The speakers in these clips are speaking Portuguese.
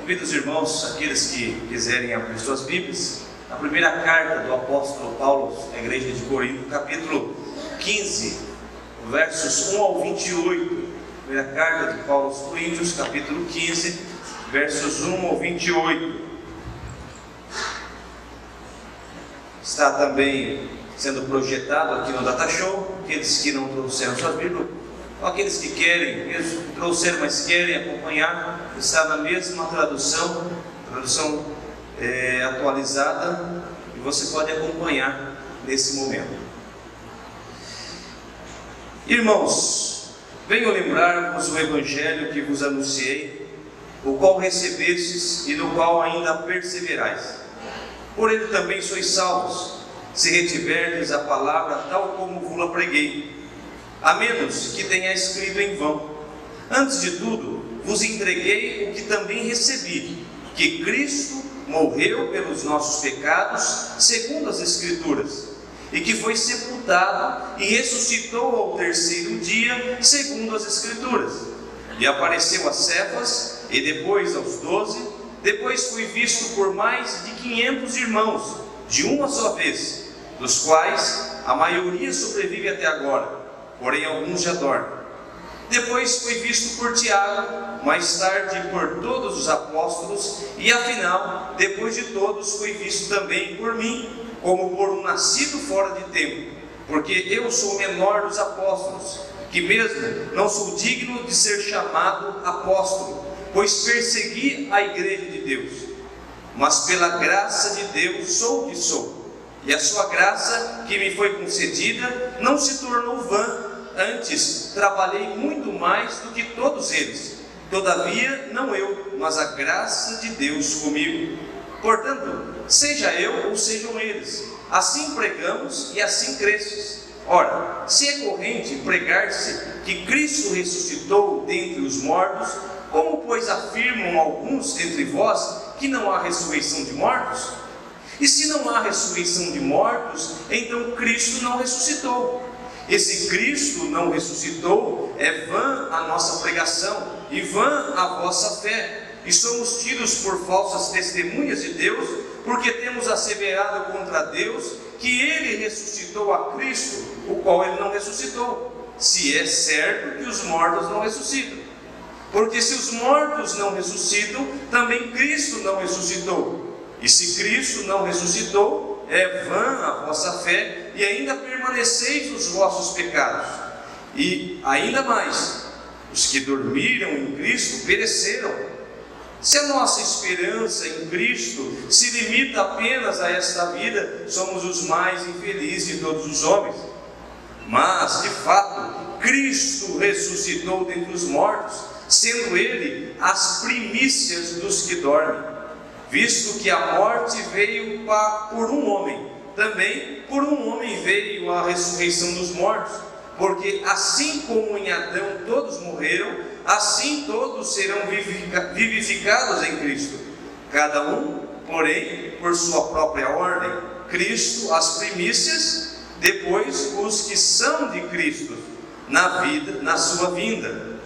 Convido os irmãos, aqueles que quiserem abrir suas Bíblias, a primeira carta do apóstolo Paulo à igreja de Corinto, capítulo 15, versos 1 ao 28. Primeira carta de Paulo aos Coríntios, capítulo 15, versos 1 ao 28. Está também sendo projetado aqui no Data Show. Aqueles que não trouxeram suas Bíblias, aqueles que querem, mesmo trouxeram, mas querem acompanhar, está na mesma tradução atualizada, e você pode acompanhar nesse momento. Irmãos, venho lembrar-vos o Evangelho que vos anunciei, o qual recebestes e no qual ainda perseverais. Por ele também sois salvos, se retiverdes a palavra tal como vos-la preguei, a menos que tenha escrito em vão. Antes de tudo, vos entreguei o que também recebi, que Cristo morreu pelos nossos pecados, segundo as Escrituras, e que foi sepultado e ressuscitou ao terceiro dia, segundo as Escrituras, e apareceu a Cefas, e depois aos 12, depois foi visto por mais de 500 irmãos, de uma só vez, dos quais a maioria sobrevive até agora, porém alguns já dormem. Depois foi visto por Tiago, mais tarde por todos os apóstolos, e afinal, depois de todos, foi visto também por mim, como por um nascido fora de tempo, porque eu sou o menor dos apóstolos, que mesmo não sou digno de ser chamado apóstolo, pois persegui a igreja de Deus. Mas pela graça de Deus sou o que sou, e a sua graça que me foi concedida não se tornou vã. Antes, trabalhei muito mais do que todos eles. Todavia, não eu, mas a graça de Deus comigo. Portanto, seja eu ou sejam eles, assim pregamos e assim cresces. Ora, se é corrente pregar-se que Cristo ressuscitou dentre os mortos, como pois afirmam alguns entre vós que não há ressurreição de mortos? E se não há ressurreição de mortos, então Cristo não ressuscitou. E se Cristo não ressuscitou, é vã a nossa pregação, e vã a vossa fé, e somos tidos por falsas testemunhas de Deus, porque temos asseverado contra Deus que Ele ressuscitou a Cristo, o qual Ele não ressuscitou, se é certo que os mortos não ressuscitam. Porque se os mortos não ressuscitam, também Cristo não ressuscitou. E se Cristo não ressuscitou, é vã a vossa fé, e ainda permaneceis nos vossos pecados. E ainda mais, os que dormiram em Cristo pereceram. Se a nossa esperança em Cristo se limita apenas a esta vida, somos os mais infelizes de todos os homens. Mas, de fato, Cristo ressuscitou dentre os mortos, sendo Ele as primícias dos que dormem. Visto que a morte veio por um homem, também por um homem veio a ressurreição dos mortos, porque assim como em Adão todos morreram, assim todos serão vivificados em Cristo, cada um, porém, por sua própria ordem. Cristo as primícias, depois os que são de Cristo na sua vinda.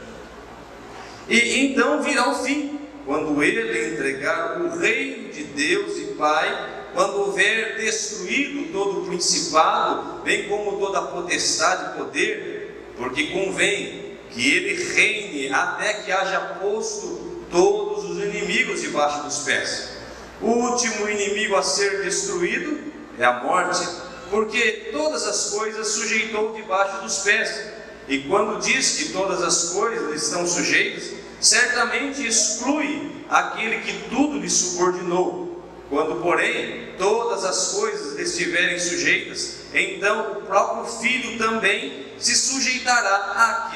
E então virá o fim, quando Ele entregar o reino de Deus e Pai, quando houver destruído todo o principado, bem como toda a potestade e poder, porque convém que Ele reine até que haja posto todos os inimigos debaixo dos pés. O último inimigo a ser destruído é a morte, porque todas as coisas sujeitou debaixo dos pés. E quando diz que todas as coisas estão sujeitas, certamente exclui aquele que tudo lhe subordinou. Quando, porém, todas as coisas estiverem sujeitas, então o próprio Filho também se sujeitará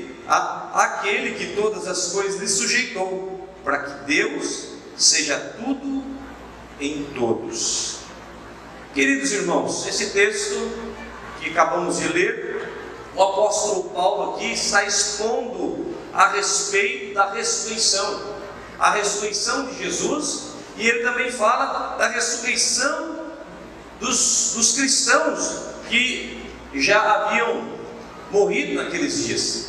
àquele que todas as coisas lhe sujeitou, para que Deus seja tudo em todos. Queridos irmãos, esse texto que acabamos de ler, o apóstolo Paulo aqui está expondo a respeito da ressurreição, a ressurreição de Jesus, e ele também fala da ressurreição dos cristãos que já haviam morrido naqueles dias.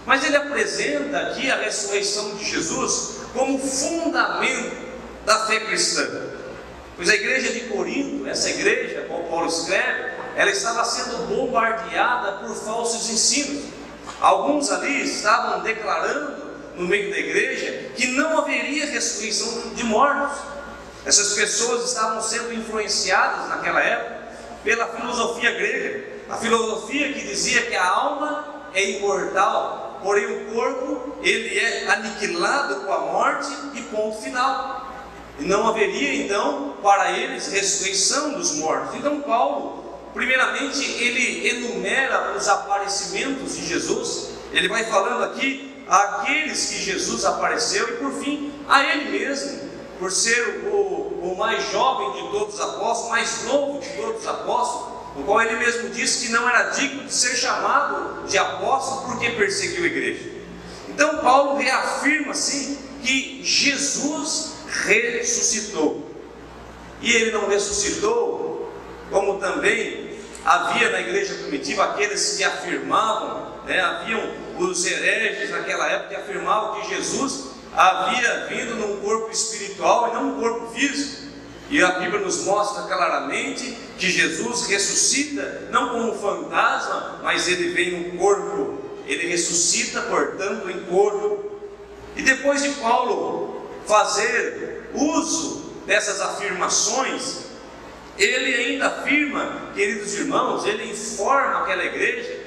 Mas ele apresenta aqui a ressurreição de Jesus como fundamento da fé cristã. Pois a igreja de Corinto, essa igreja, como Paulo escreve, ela estava sendo bombardeada por falsos ensinos. Alguns ali estavam declarando no meio da igreja que não haveria ressurreição de mortos. Essas pessoas estavam sendo influenciadas naquela época pela filosofia grega, a filosofia que dizia que a alma é imortal, porém o corpo ele é aniquilado com a morte e ponto final. E não haveria então para eles ressurreição dos mortos. Então Paulo, primeiramente, ele enumera os aparecimentos de Jesus. Ele vai falando aqui àqueles que Jesus apareceu e por fim a ele mesmo, por ser o mais jovem de todos os apóstolos, mais novo de todos os apóstolos, no qual ele mesmo disse que não era digno de ser chamado de apóstolo porque perseguiu a igreja. Então Paulo reafirma assim que Jesus ressuscitou. E ele não ressuscitou como também havia na igreja primitiva aqueles que afirmavam, haviam os hereges naquela época que afirmavam que Jesus havia vindo num corpo espiritual e não num corpo físico. E a Bíblia nos mostra claramente que Jesus ressuscita não como um fantasma, mas ele vem num corpo, ele ressuscita, portanto, em corpo. E depois de Paulo fazer uso dessas afirmações, ele ainda afirma, queridos irmãos, ele informa aquela igreja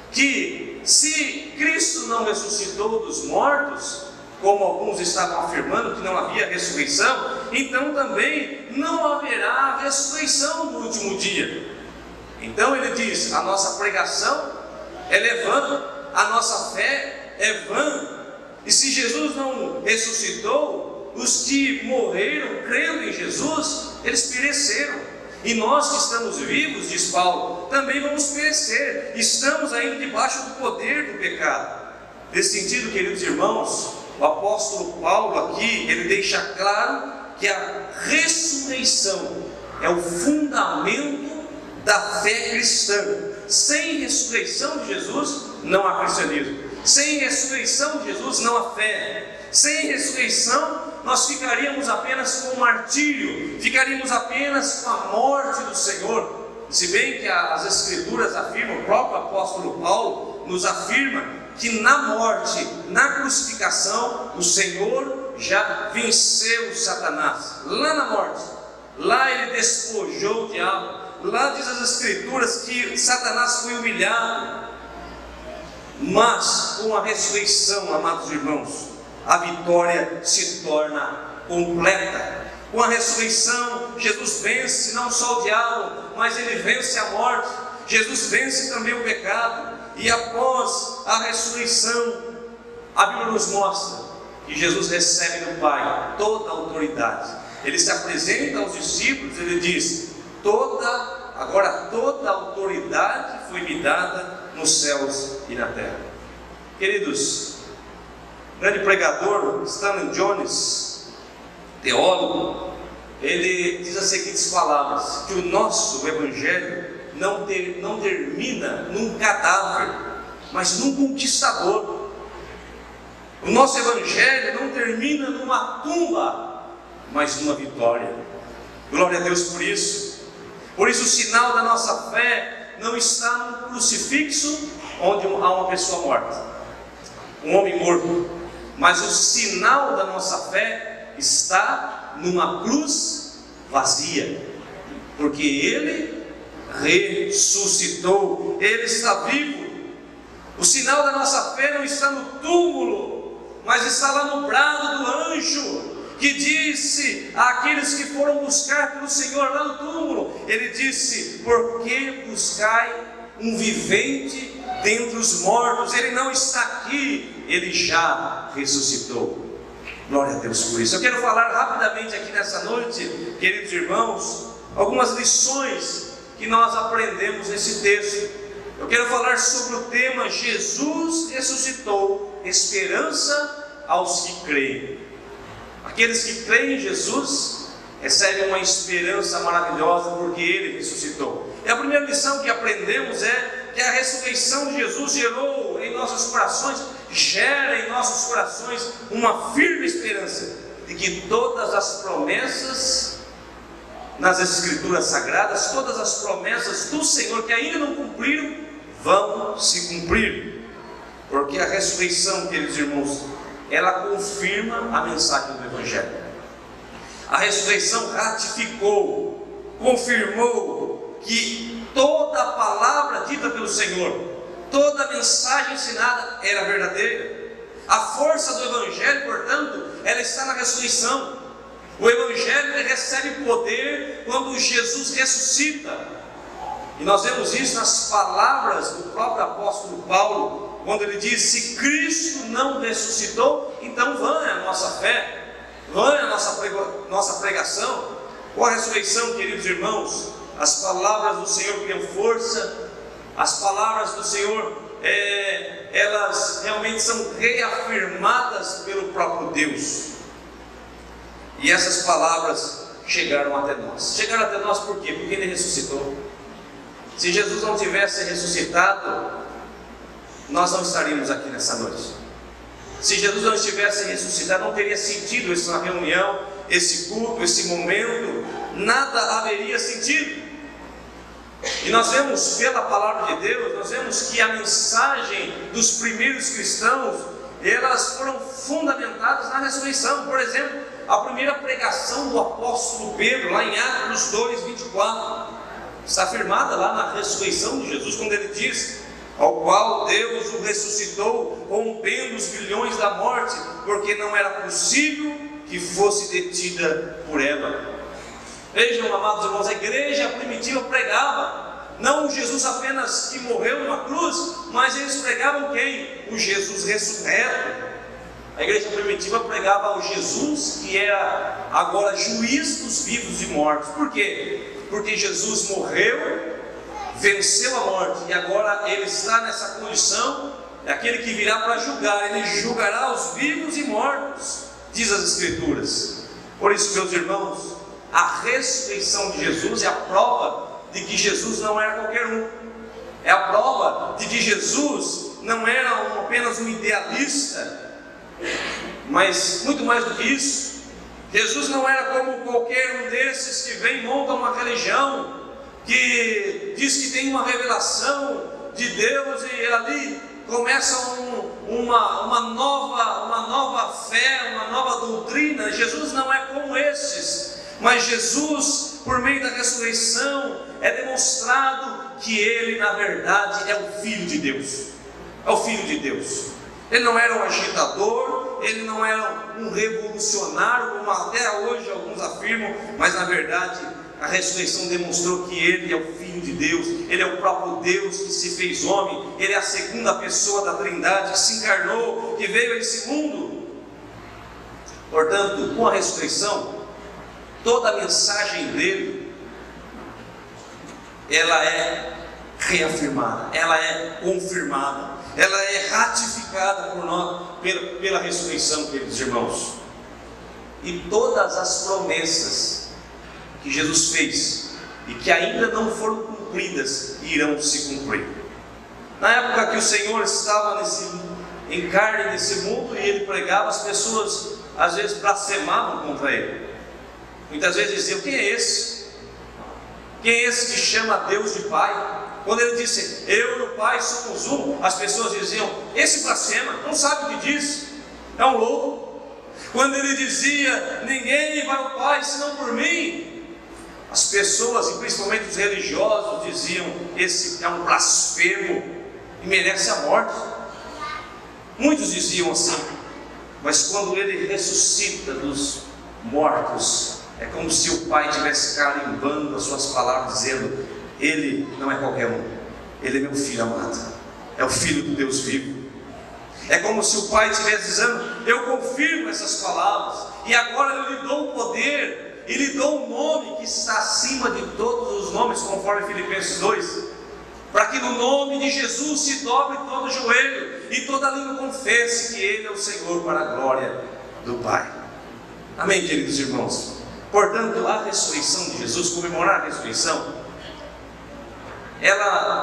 que se Cristo não ressuscitou dos mortos, como alguns estavam afirmando que não havia ressurreição, então também não haverá ressurreição no último dia. Então ele diz: a nossa pregação é vã, a nossa fé é vã. E se Jesus não ressuscitou, os que morreram crendo em Jesus, eles pereceram. E nós que estamos vivos, diz Paulo, também vamos perecer. Estamos ainda debaixo do poder do pecado. Nesse sentido, queridos irmãos, o apóstolo Paulo aqui, ele deixa claro que a ressurreição é o fundamento da fé cristã. Sem ressurreição de Jesus, não há cristianismo. Sem ressurreição de Jesus, não há fé. Sem ressurreição, nós ficaríamos apenas com o martírio, ficaríamos apenas com a morte do Senhor. Se bem que as Escrituras afirmam, o próprio apóstolo Paulo nos afirma que na morte, na crucificação, o Senhor já venceu Satanás. Lá na morte, lá ele despojou o diabo. Lá diz as Escrituras que Satanás foi humilhado. Mas com a ressurreição, amados irmãos, a vitória se torna completa. Com a ressurreição, Jesus vence não só o diabo, mas ele vence a morte. Jesus vence também o pecado. E após a ressurreição, a Bíblia nos mostra que Jesus recebe do Pai toda a autoridade. Ele se apresenta aos discípulos, ele diz: agora toda a autoridade foi me dada nos céus e na terra. Queridos, o grande pregador Stanley Jones, teólogo, ele diz as seguintes palavras: que o nosso Evangelho não termina num cadáver, mas num conquistador. O nosso Evangelho não termina numa tumba, mas numa vitória. Glória a Deus por isso. Por isso o sinal da nossa fé não está num crucifixo onde há uma pessoa morta, um homem morto, mas o sinal da nossa fé está numa cruz vazia, porque Ele ressuscitou, Ele está vivo. O sinal da nossa fé não está no túmulo, mas está lá no brado do anjo, que disse àqueles que foram buscar pelo Senhor lá no túmulo, ele disse: por que buscai um vivente dentre os mortos? Ele não está aqui, ele já ressuscitou. Glória a Deus por isso. Eu quero falar rapidamente aqui nessa noite, queridos irmãos, algumas lições que nós aprendemos nesse texto. Eu quero falar sobre o tema: Jesus ressuscitou, esperança aos que creem. Aqueles que creem em Jesus recebem uma esperança maravilhosa, porque Ele ressuscitou. E a primeira lição que aprendemos é que a ressurreição de Jesus gerou em em nossos corações, gera em nossos corações uma firme esperança de que todas as promessas nas Escrituras Sagradas, todas as promessas do Senhor que ainda não cumpriram, vão se cumprir. Porque a ressurreição, queridos irmãos, ela confirma a mensagem do Evangelho. A ressurreição ratificou, confirmou que toda a palavra dita pelo Senhor, toda a mensagem ensinada era verdadeira. A força do Evangelho, portanto, ela está na ressurreição. O Evangelho recebe poder quando Jesus ressuscita. E nós vemos isso nas palavras do próprio apóstolo Paulo, quando ele diz: se Cristo não ressuscitou, então vã é a nossa fé, vã é a nossa pregação. Com a ressurreição, queridos irmãos, as palavras do Senhor criam força, as palavras do Senhor, elas realmente são reafirmadas pelo próprio Deus. E essas palavras chegaram até nós. Chegaram até nós por quê? Porque Ele ressuscitou. Se Jesus não tivesse ressuscitado, nós não estaríamos aqui nessa noite. Se Jesus não estivesse ressuscitado, não teria sentido essa reunião, esse culto, esse momento, nada haveria sentido. E nós vemos pela palavra de Deus, nós vemos que a mensagem dos primeiros cristãos, elas foram fundamentadas na ressurreição. Por exemplo, a primeira pregação do apóstolo Pedro, lá em Atos 2, 24, está afirmada lá na ressurreição de Jesus, quando ele diz: ao qual Deus o ressuscitou, rompendo os grilhões da morte, porque não era possível que fosse detida por ela. Vejam, amados irmãos, a igreja primitiva pregava não o Jesus apenas que morreu numa cruz, mas eles pregavam quem? O Jesus ressurreto. A igreja primitiva pregava o Jesus que era agora juiz dos vivos e mortos. Por quê? Porque Jesus morreu, venceu a morte, e agora Ele está nessa condição, é aquele que virá para julgar. Ele julgará os vivos e mortos, diz as Escrituras. Por isso, meus irmãos, a ressurreição de Jesus é a prova de que Jesus não era qualquer um. É a prova de que Jesus não era apenas um idealista, mas muito mais do que isso. Jesus não era como qualquer um desses que vem e monta uma religião, que diz que tem uma revelação de Deus e ali começa uma nova fé, uma nova doutrina. Jesus não é como esses, mas Jesus, por meio da ressurreição, é demonstrado que Ele, na verdade, é o Filho de Deus. É o Filho de Deus. Ele não era um agitador, ele não era um revolucionário, como até hoje alguns afirmam, mas na verdade a ressurreição demonstrou que Ele é o Filho de Deus, Ele é o próprio Deus que se fez homem, Ele é a segunda pessoa da Trindade que se encarnou, que veio a esse mundo. Portanto, com a ressurreição, toda a mensagem dele, ela é reafirmada, ela é confirmada, ela é ratificada por nós pela ressurreição, queridos irmãos. E todas as promessas que Jesus fez e que ainda não foram cumpridas irão se cumprir. Na época que o Senhor estava em carne nesse mundo e Ele pregava, as pessoas às vezes blasfemavam contra Ele. Muitas vezes diziam: quem é esse? Quem é esse que chama Deus de Pai? Quando Ele disse: eu e o Pai somos um, as pessoas diziam: esse blasfema, não sabe o que diz, é um louco. Quando Ele dizia: ninguém vai ao Pai senão por mim, as pessoas, e principalmente os religiosos, diziam: esse é um blasfemo e merece a morte. Muitos diziam assim, mas quando Ele ressuscita dos mortos, é como se o Pai estivesse carimbando as suas palavras, dizendo: Ele não é qualquer um, Ele é meu Filho amado, é o Filho do Deus vivo. É como se o Pai estivesse dizendo: eu confirmo essas palavras, e agora eu lhe dou o poder, e lhe dou um nome que está acima de todos os nomes, conforme Filipenses 2, para que no nome de Jesus se dobre todo o joelho, e toda língua confesse que Ele é o Senhor, para a glória do Pai. Amém, queridos irmãos? Portanto, a ressurreição de Jesus, comemorar a ressurreição, ela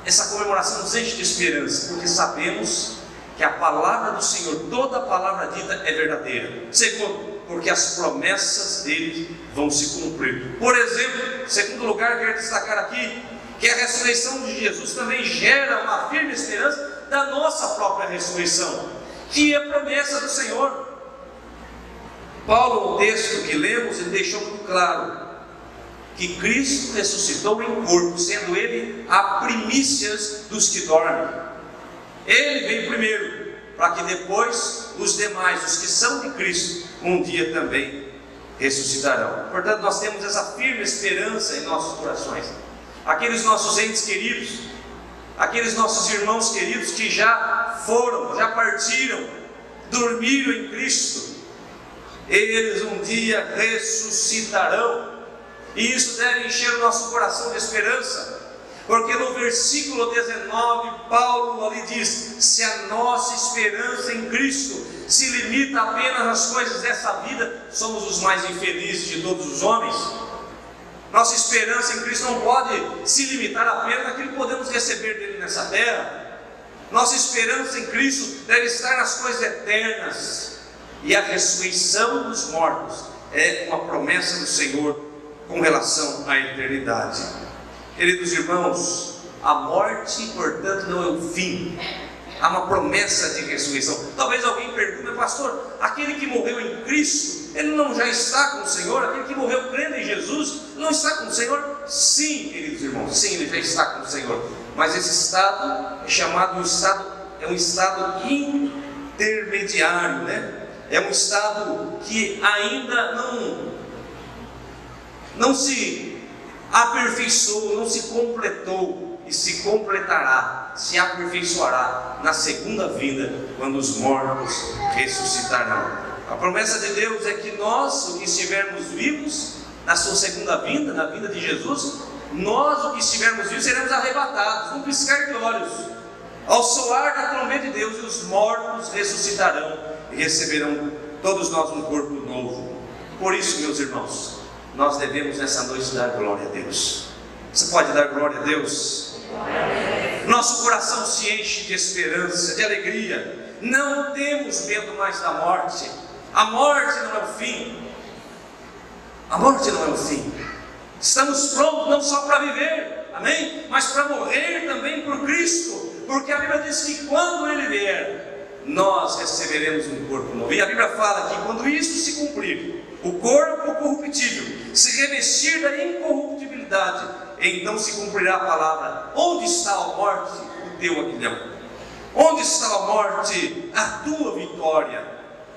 essa comemoração nos enche de esperança, porque sabemos que a palavra do Senhor, toda a palavra dita é verdadeira. Segundo, porque as promessas dele vão se cumprir. Por exemplo, segundo lugar, quero destacar aqui que a ressurreição de Jesus também gera uma firme esperança da nossa própria ressurreição, que é a promessa do Senhor. Paulo, no texto que lemos, ele deixou muito claro que Cristo ressuscitou em corpo, sendo ele a primícias dos que dormem. Ele veio primeiro, para que depois os demais, os que são de Cristo, um dia também ressuscitarão. Portanto, nós temos essa firme esperança em nossos corações. Aqueles nossos entes queridos, aqueles nossos irmãos queridos que já foram, já partiram, dormiram em Cristo, eles um dia ressuscitarão. E isso deve encher o nosso coração de esperança, porque no versículo 19, Paulo ali diz: se a nossa esperança em Cristo se limita apenas às coisas dessa vida, somos os mais infelizes de todos os homens. Nossa esperança em Cristo não pode se limitar apenas àquilo que podemos receber dele nessa terra. Nossa esperança em Cristo deve estar nas coisas eternas, e a ressurreição dos mortos é uma promessa do Senhor com relação à eternidade. Queridos irmãos, a morte, portanto, não é o fim. Há uma promessa de ressurreição. Talvez alguém pergunte: pastor, aquele que morreu em Cristo, ele não já está com o Senhor? Aquele que morreu crendo em Jesus, não está com o Senhor? Sim, queridos irmãos, sim, ele já está com o Senhor. Mas esse estado é chamado um estado intermediário, né? É um estado que ainda não se aperfeiçoou, não se completou, e se completará, se aperfeiçoará na segunda vinda, quando os mortos ressuscitarão. A promessa de Deus é que nós, os que estivermos vivos na sua segunda vinda, na vinda de Jesus, nós, os que estivermos vivos, seremos arrebatados num piscar de olhos, ao soar da trombeta de Deus, e os mortos ressuscitarão e receberão todos nós um corpo novo. Por isso, meus irmãos, nós devemos nessa noite dar glória a Deus. Você pode dar glória a Deus? Nosso coração se enche de esperança, de alegria. Não temos medo mais da morte. A morte não é o fim. A morte não é o fim. Estamos prontos não só para viver, amém? Mas para morrer também por Cristo. Porque a Bíblia diz que quando Ele vier, nós receberemos um corpo novo. E a Bíblia fala que quando isso se cumprir, o corpo corruptível se revestir da incorruptibilidade, então se cumprirá a palavra: onde está a morte, o teu aguilhão? Onde está a morte, a tua vitória?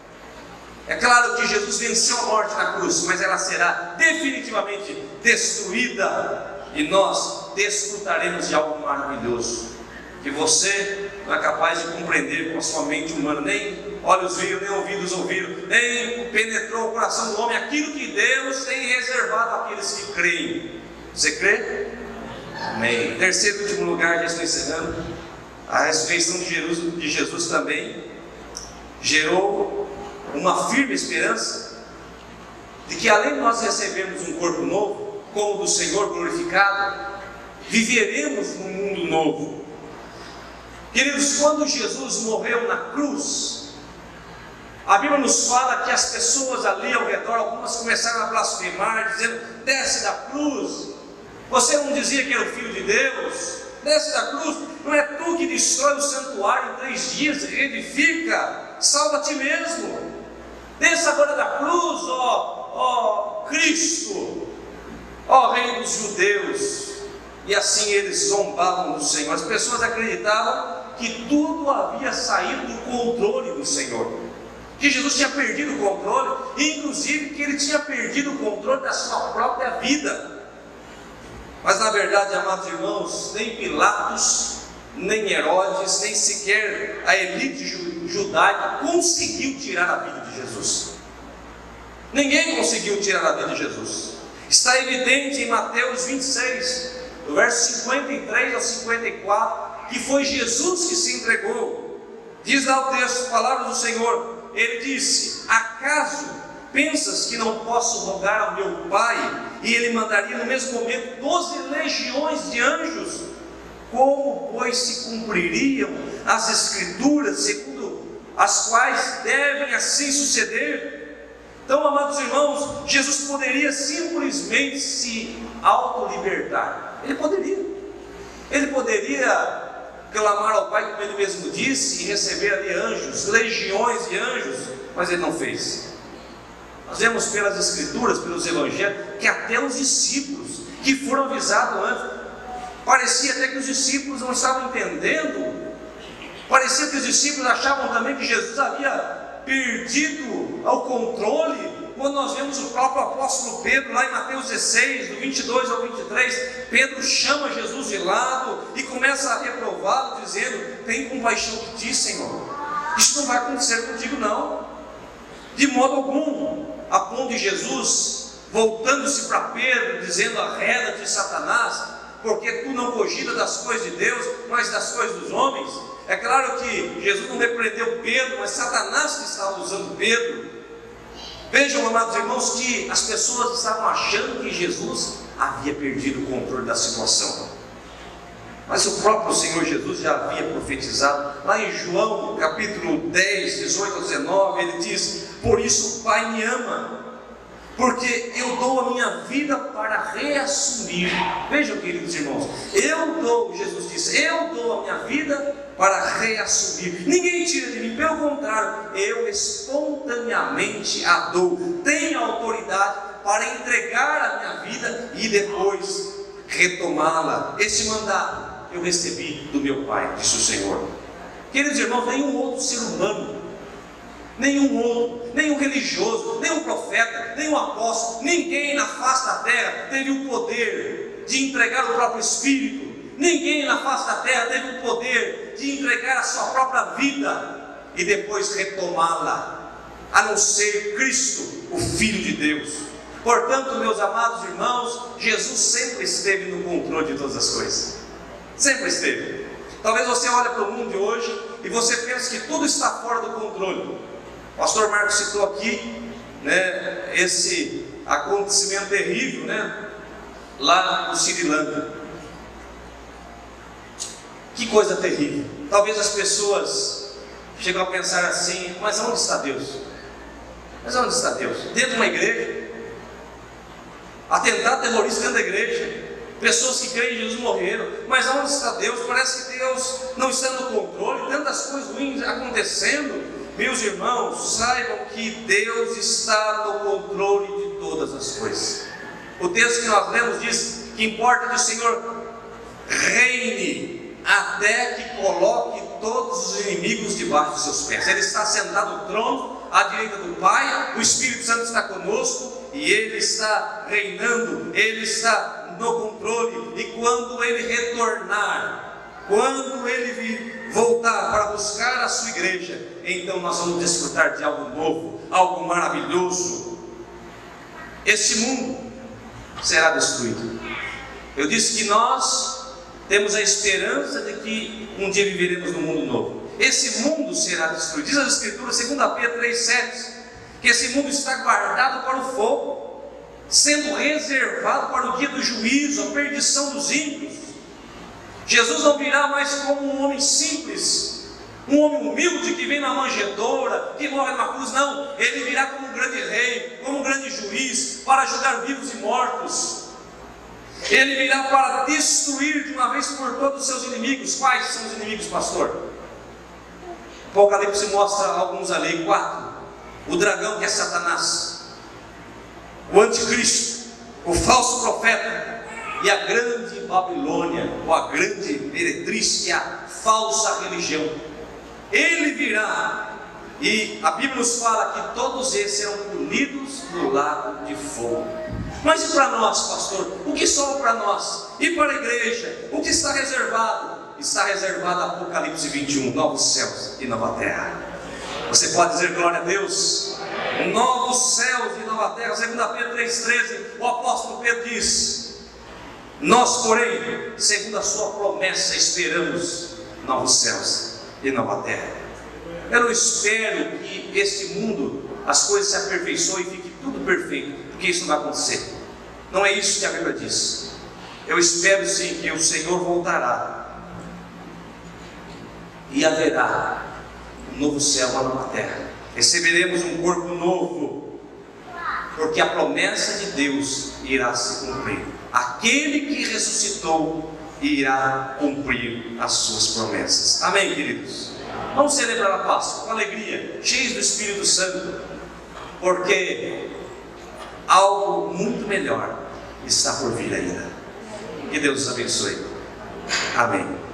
É claro que Jesus venceu a morte na cruz, mas ela será definitivamente destruída, e nós desfrutaremos de algo maravilhoso, que você não é capaz de compreender com a sua mente humana. Nem olhos viram, nem ouvidos ouviram, nem penetrou o coração do homem aquilo que Deus tem reservado àqueles que creem. Você crê? Amém. Terceiro e último lugar, já estou encerrando. A ressurreição de Jesus também gerou uma firme esperança de que, além de nós recebermos um corpo novo, como o do Senhor glorificado, viveremos num mundo novo. Queridos, quando Jesus morreu na cruz, a Bíblia nos fala que as pessoas ali ao redor, algumas começaram a blasfemar, dizendo: desce da cruz, você não dizia que era o Filho de Deus? Desce da cruz, não é tu que destrói o santuário em 3 dias e reedifica? Salva a ti mesmo. Desça agora da cruz, ó Cristo, ó Rei dos Judeus. E assim eles zombavam do Senhor. As pessoas acreditavam que tudo havia saído do controle do Senhor, que Jesus tinha perdido o controle, e inclusive que ele tinha perdido o controle da sua própria vida. Mas na verdade, amados irmãos, nem Pilatos, nem Herodes, nem sequer a elite judaica conseguiu tirar a vida de Jesus. Ninguém conseguiu tirar a vida de Jesus. Está evidente em Mateus 26, do verso 53 ao 54, que foi Jesus que se entregou. Diz lá o texto, palavras do Senhor, ele disse: acaso pensas que não posso rogar ao meu Pai, e Ele mandaria no mesmo momento 12 legiões de anjos Como, pois, se cumpririam as Escrituras, segundo as quais devem assim suceder? Então, amados irmãos, Jesus poderia simplesmente se autolibertar. Ele poderia clamar ao Pai, como ele mesmo disse, e receber ali anjos, legiões de anjos, mas ele não fez. Nós vemos pelas Escrituras, pelos Evangelhos, que até os discípulos que foram avisados antes, parecia até que os discípulos não estavam entendendo, parecia que os discípulos achavam também que Jesus havia perdido o controle, quando nós vemos o próprio apóstolo Pedro, lá em Mateus 16, do 22 ao 23, Pedro chama Jesus de lado e começa a reprová-lo, dizendo: tem compaixão de ti, Senhor, isso não vai acontecer contigo não, de modo algum, a ponto de Jesus, voltando-se para Pedro, dizendo: arreda-te, Satanás, porque tu não cogitas das coisas de Deus, mas das coisas dos homens. É claro que Jesus não repreendeu Pedro, mas Satanás que estava usando Pedro. Vejam, amados irmãos, que as pessoas estavam achando que Jesus havia perdido o controle da situação, mas o próprio Senhor Jesus já havia profetizado. Lá em João capítulo 10, 18 a 19, ele diz: por isso o Pai me ama, porque eu dou a minha vida para reassumir. Vejam, queridos irmãos, Jesus disse, eu dou a minha vida para reassumir. Ninguém tira de mim, pelo contrário, eu espontaneamente a dou. Tenho autoridade para entregar a minha vida e depois retomá-la. Esse mandato eu recebi do meu Pai, disse o Senhor. Queridos irmãos, nenhum outro ser humano, nenhum religioso, nenhum profeta, nenhum apóstolo, ninguém na face da terra teve o poder de entregar o próprio Espírito. Ninguém na face da terra teve o poder de entregar a sua própria vida e depois retomá-la, a não ser Cristo, o Filho de Deus. Portanto, meus amados irmãos, Jesus sempre esteve no controle de todas as coisas. Sempre esteve. Talvez você olhe para o mundo de hoje e você pense que tudo está fora do controle. O pastor Marcos citou aqui, né, esse acontecimento terrível, né, lá no Sri Lanka. Que coisa terrível. Talvez as pessoas chegam a pensar assim: mas onde está Deus? Mas onde está Deus? Dentro de uma igreja? Atentado terrorista dentro da igreja. Pessoas que creem em Jesus morreram. Mas onde está Deus? Parece que Deus não está no controle. Tantas coisas ruins acontecendo. Meus irmãos, saibam que Deus está no controle de todas as coisas. O texto que nós lemos diz que importa que o Senhor reine até que coloque todos os inimigos debaixo dos seus pés. Ele está sentado no trono, à direita do Pai, o Espírito Santo está conosco, e Ele está reinando, Ele está no controle, e quando Ele retornar, quando Ele voltar para buscar a sua igreja, então nós vamos desfrutar de algo novo, algo maravilhoso. Este mundo será destruído. Eu disse que nós temos a esperança de que um dia viveremos num mundo novo. Esse mundo será destruído. Diz as Escrituras, 2 Pedro 3,7, que esse mundo está guardado para o fogo, sendo reservado para o dia do juízo, a perdição dos ímpios. Jesus não virá mais como um homem simples, um homem humilde que vem na manjedoura, que morre numa cruz. Não, Ele virá como um grande rei, como um grande juiz, para julgar vivos e mortos. Ele virá para destruir de uma vez por todos os seus inimigos. Quais são os inimigos, pastor? Apocalipse mostra alguns ali, 4. O dragão, que é Satanás, o anticristo, o falso profeta e a grande Babilônia, ou a grande meretriz, que é a falsa religião. Ele virá, e a Bíblia nos fala que todos eles serão punidos no lago de fogo. Mas e para nós, pastor? O que sobra para nós? E para a igreja? O que está reservado? Está reservado Apocalipse 21, novos céus e nova terra. Você pode dizer glória a Deus? Novos céus e nova terra. 2 Pedro 3,13, o apóstolo Pedro diz: nós, porém, segundo a sua promessa, esperamos novos céus e nova terra. Eu não espero que este mundo, as coisas se aperfeiçoem e fique tudo perfeito, porque isso não vai acontecer. Não é isso que a Bíblia diz. Eu espero sim que o Senhor voltará e haverá um novo céu, uma nova terra. Receberemos um corpo novo, porque a promessa de Deus irá se cumprir. Aquele que ressuscitou irá cumprir as suas promessas. Amém, queridos? Vamos celebrar a Páscoa com alegria, cheios do Espírito Santo, porque algo muito melhor está por vir ainda. Que Deus os abençoe. Amém.